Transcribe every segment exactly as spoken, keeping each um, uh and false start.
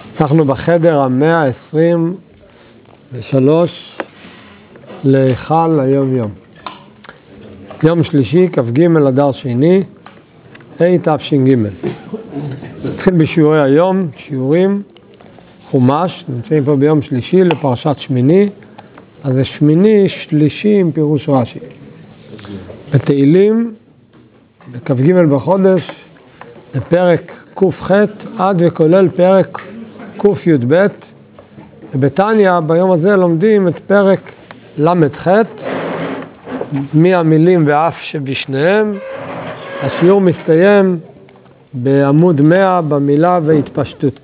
אנחנו בחדר המאה עשרים ושלוש להיכל היום יום. יום שלישי, כ"ג אדר שני, ה' תש"ג. נתחיל בשיעורי היום, שיעורים, חומש, נמצאים פה ביום שלישי לפרשת שמיני, אז זה שמיני שלישי עם פירוש רש"י. בתהילים, בכ"ג בחודש, בפרק ק"ח עד וכולל פרק ק"י"ב, ובתניא ביום הזה לומדים את פרק למ"ח, מהמילים ואף שבשניהם. השיעור מסתיים בעמוד מאה במילה והתפשטות.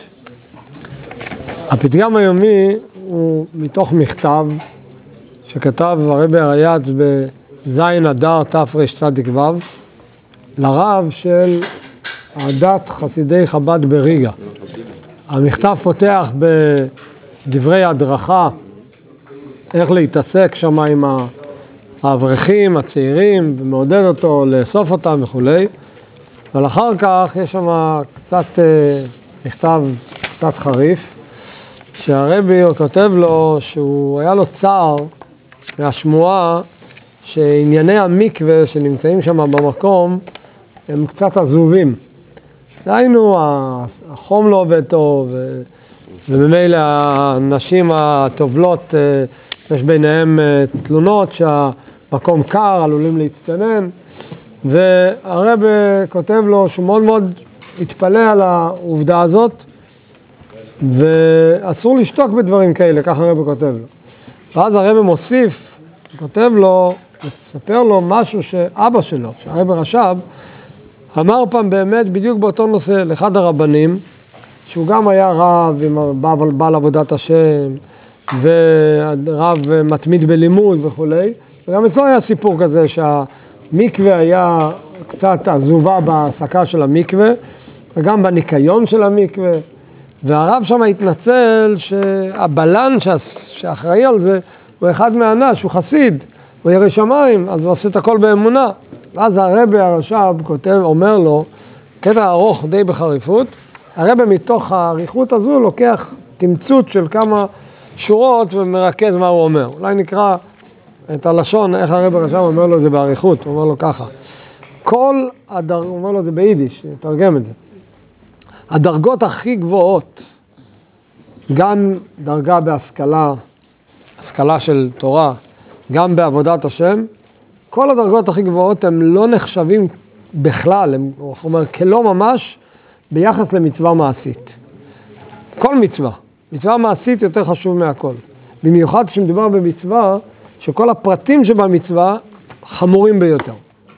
הפתגם היומי הוא מתוך מכתב שכתב הרבי הריי"צ בזין אדר תרצ"ו לרב של עדת חסידי חב"ד בריגה. המכתב פותח בדברי הדרכה איך להתעסק שם עם האברכים הצעירים ומעודד אותו לאסוף אותם וכו'. אבל אחר כך יש שם קצת מכתב קצת חריף, שהרבי כותב לו שהוא היה לו צער מהשמועה שענייני המקווה שנמצאים שם במקום הם קצת עזובים. דהיינו, החום לא עובד טוב, ובמילא הנשים הטובלות, יש ביניהם תלונות שהמקום קר, עלולים להצטנן, והרב כותב לו שהוא מאוד מאוד התפלא על העובדה הזאת, ואסור לשתוק בדברים כאלה, ככה הרב כותב לו. ואז הרב מוסיף, כותב לו, מספר לו משהו שאבא שלו, שהרב רש"ב, אמר פעם באמת בדיוק באותו נושא לאחד הרבנים, שהוא גם היה רב עם בעל, בעל עבודת השם, ורב מתמיד בלימוד וכו'. וגם אצלו היה סיפור כזה שהמקווה היה קצת עזובה בהעסקה של המקווה, וגם בניקיון של המקווה. והרב שם התנצל שהבלן שאחראי על זה הוא אחד מהאנש, הוא חסיד, הוא ירא שמיים, אז הוא עושה את הכל באמונה. ואז הרבי הרש"ב כותב, אומר לו, קטע ארוך די בחריפות, הרבי מתוך האריכות הזו לוקח תמצות של כמה שורות ומרכז מה הוא אומר. אולי נקרא את הלשון, איך הרבי הרש"ב אומר לו זה באריכות, הוא אומר לו ככה. כל הדר... הוא אומר לו זה ביידיש, נתרגם את זה. הדרגות הכי גבוהות, גם דרגה בהשכלה, השכלה של תורה, גם בעבודת השם, כל הדרגות הכי גבוהות הם לא נחשבים בכלל, הם, הוא אומר, כלא ממש, ביחס למצווה מעשית. כל מצווה, מצווה מעשית יותר חשוב מהכל. במיוחד כשמדובר במצווה, שכל הפרטים שבמצווה חמורים ביותר.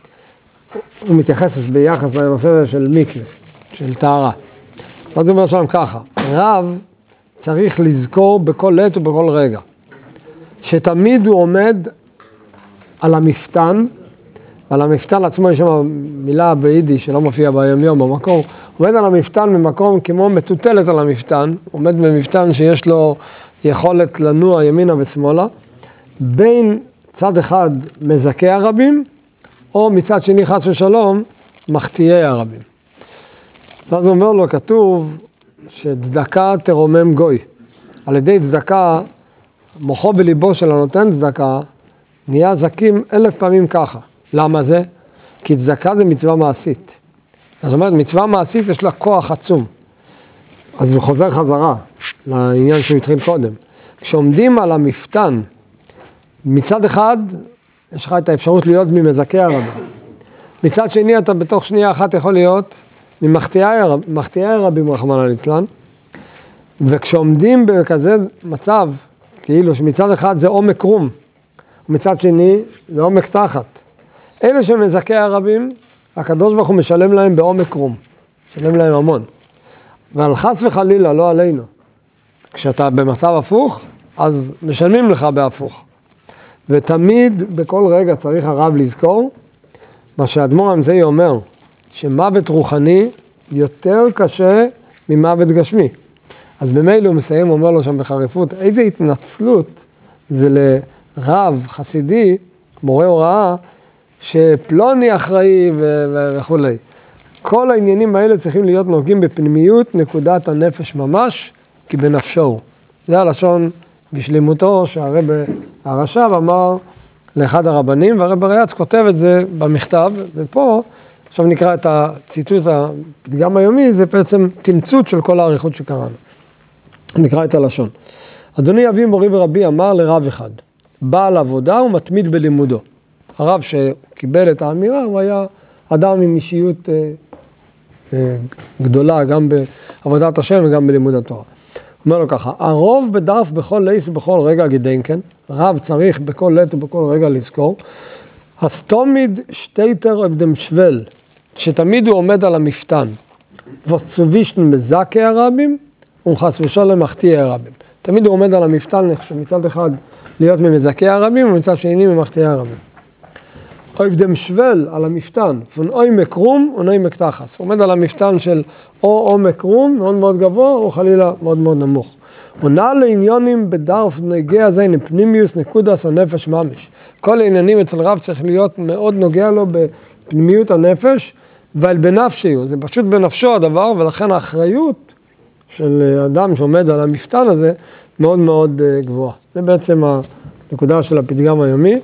הוא מתייחס ביחס לנושא של מקווה, של טהרה. אז הוא אומר שם ככה, רב צריך לזכור בכל עת ובכל רגע, שתמיד הוא עומד על המפתן, על המפתן עצמו יש שם מילה ביידיש שלא מופיע ביום יום במקום, עומד על המפתן במקום כמו מטוטלת על המפתן, עומד במפתן שיש לו יכולת לנוע ימינה ושמאלה, בין צד אחד מזכי הרבים, או מצד שני חס ושלום, מחטיאי הרבים. ואז הוא אומר לו, כתוב שצדקה תרומם גוי. על ידי צדקה, מוחו בליבו של הנותן צדקה, נהיה זקים אלף פעמים ככה. למה זה? כי צדקה זה מצווה מעשית. זאת אומרת, מצווה מעשית יש לה כוח עצום. אז הוא חוזר חזרה לעניין שהוא התחיל קודם. כשעומדים על המפתן, מצד אחד, יש לך את האפשרות להיות ממזכי הרבים. מצד שני, אתה בתוך שנייה אחת יכול להיות ממחטיאי הרבים, רחמנא ליצלן. וכשעומדים בכזה מצב, כאילו שמצד אחד זה עומק רום, ומצד שני זה עומק תחת. אלה שמזכי הרבים, הקדוש ברוך הוא משלם להם בעומק רום, משלם להם המון. ועל חס וחלילה, לא עלינו. כשאתה במצב הפוך, אז משלמים לך בהפוך. ותמיד בכל רגע צריך הרב לזכור, מה שהאדמו"ר האמצעי אומר, שמוות רוחני יותר קשה ממוות גשמי. אז במילא הוא מסיים, אומר לו שם בחריפות, איזה התנצלות זה לרב חסידי, מורה הוראה, שפלוני אחראי וכו'. כל העניינים האלה צריכים להיות נוגעים בפנימיות נקודת הנפש ממש, כי בנפשו הוא. זה הלשון בשלימותו שהרב הרש"ב אמר לאחד הרבנים, והרב ריאץ כותב את זה במכתב, ופה, עכשיו נקרא את הציטוט, הפתגם היומי, זה בעצם תמצות של כל האריכות שקראנו. נקרא את הלשון. אדוני אבי מורי ורבי אמר לרב אחד, בעל עבודה ומתמיד בלימודו. הרב שקיבל את האמירה, הוא היה אדם עם אישיות אה, אה, גדולה, גם בעבודת השם וגם בלימוד התורה. הוא אומר לו ככה, הרוב בדף בכל ליס ובכל רגע גידנקן, רב צריך בכל לית ובכל רגע לזכור, הסתומיד שטייטר אבדם שוול, שתמיד הוא עומד על המפתן, וצובישן מזקי הרבים, ומחס ושולם מחטיא הרבים. תמיד הוא עומד על המפתן, מצד אחד להיות ממזקי הרבים, ומצד שני ממחטיא הרבים. אבדם שוול על המפתן, פון עומק רום ועומק תחס. הוא עומד על המפתן של או עומק רום, מאוד מאוד גבוה, או חלילה מאוד מאוד נמוך. עונה לעניונים בדרף נגיע זה, פנימיוס נקודס הנפש ממש. כל העניינים אצל רב צריך להיות מאוד נוגע לו בפנימיות הנפש, ועל בנפשיות. זה פשוט בנפשו הדבר, ולכן האחריות של אדם שעומד על המפתן הזה מאוד מאוד גבוהה. זה בעצם הנקודה של הפתגם היומי,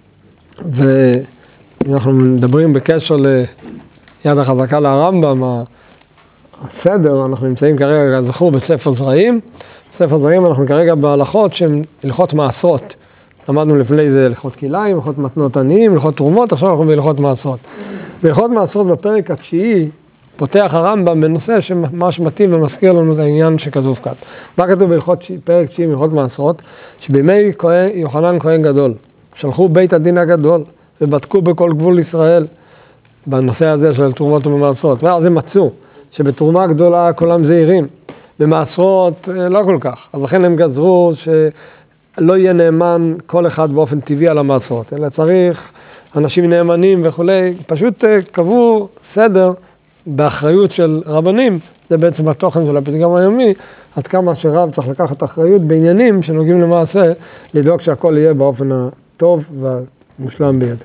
ואנחנו מדברים בקשר ליד החזקה לרמב"ם, הסדר, אנחנו נמצאים כרגע, זכור, בספר זרעים. בספר זרעים אנחנו כרגע בהלכות שהן הלכות מעשרות. למדנו לפני זה הלכות כליים, הלכות מתנות עניים, הלכות תרומות, עכשיו אנחנו בהלכות מעשרות. בהלכות מעשרות בפרק התשיעי, פותח הרמב"ם בנושא שממש מתאים ומזכיר לנו את העניין שכתוב כאן. מה כתוב בהלכות פרק תשיעי בהלכות מעשרות? שבימי יוחנן כהן גדול, שלחו בית הדין הגדול, ובדקו בכל גבול ישראל, בנושא הזה של תרומות ומעשרות. ואז הם מצאו שבתרומה גדולה כולם זהירים, במעשרות לא כל כך. אז לכן הם גזרו שלא יהיה נאמן כל אחד באופן טבעי על המעשרות, אלא צריך אנשים נאמנים וכולי, פשוט קבעו סדר באחריות של רבנים, זה בעצם התוכן של הפתגם היומי, עד כמה שרב צריך לקחת אחריות בעניינים שנוגעים למעשה, לדאוג שהכל יהיה באופן הטוב והמושלם ביד.